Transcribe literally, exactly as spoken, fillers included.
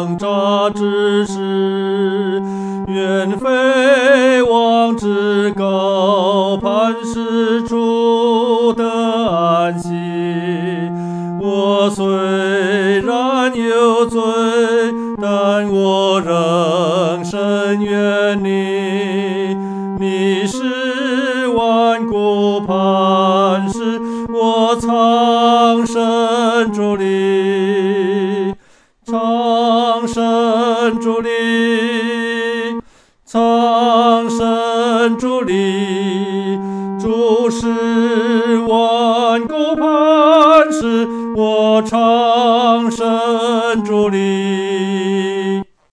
挣扎之时，愿飞往至高磐石处得安息。我虽然有罪，但我仍深愿你。你是万古磐石，我藏身主里，藏身主里，藏身主里。主是万古磐石，我藏身主里。